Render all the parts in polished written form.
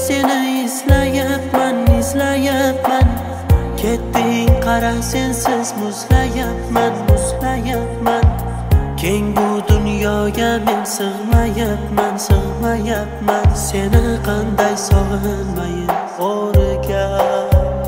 seni izlayapman, izlayapman. Ketding qara sensiz muzlayapman, muzlayapman. Keng bu dunyoga men sig'mayapman, sig'mayapman. Seni qanday sog'inmayin o'rgat.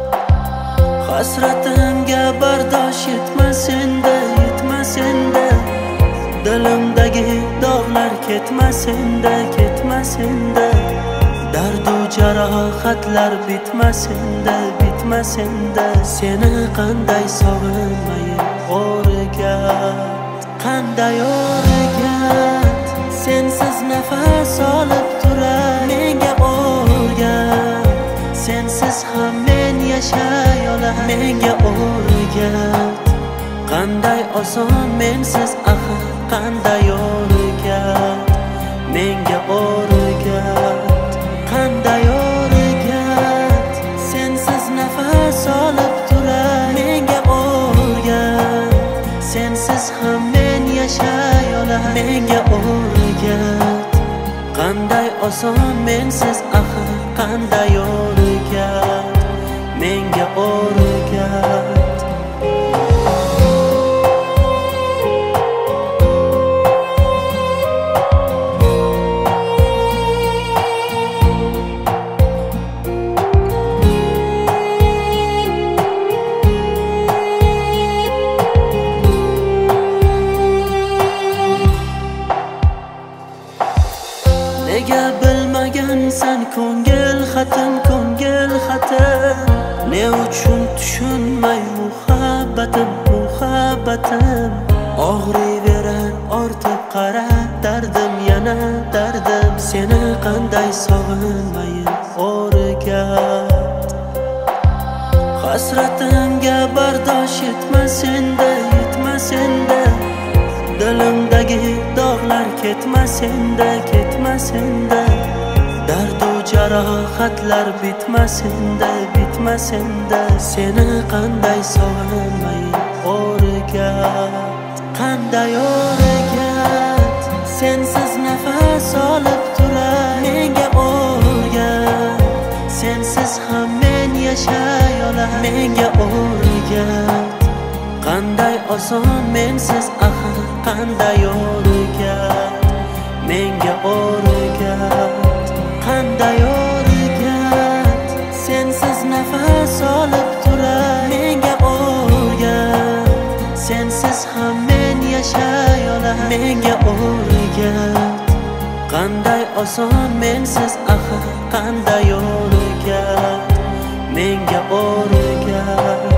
Hasratimga bardosh yetmasenda, yetmasenda. Dilimdagi dog'lar ketmasenda, ketmasenda. Dardu jarohatlar bitmasenda, bitmasenda. Seni qanday sog'inmayin o'rgat, qanday o'rgat. Sensiz nafas olib turay menga o'rgat. Sensiz ham men yashay olay menga o'rgat. Qanday oson mensiz axir, qanday o'rgat menga o'rgat. Qanday o'rgat. Sensiz nafas olib turay menga o'rgat. Sensiz ham men yashay olay menga o'rgat. Qanday oson mensiz axir, qanday o'rgat menga o'rgat. Nega bilmagansan ko'ngil xatim, ko'ngil xatim. Ne uchun tushunmay muhabbatim, muhabbatim. Og'riyverar ortib qara dardim, yana dardim. Seni qanday sog'inmayin o'rgat. Hasratimga bardosh yetmasenda, yetmasenda. Dilimdagi dog'lar ketmasenda, ketmasenda. Dardu jarohatlar bitmasenda, bitmasenda. Seni qanday sog'inmayin o'rgat, qanday o'rgat. Sensiz nafas olib turay menga o'rgat. Sensiz ham men yashay olay menga o'rgat. Qanday oson mensiz axir, qanday o'rgat menga o'rgat. Qanday o'rgat. Sensiz nafas olib turay menga o'rgat. Sensiz ham men yashay olay menga o'rgat. Qanday oson mensiz axir, qanday o'rgat menga o'rgat.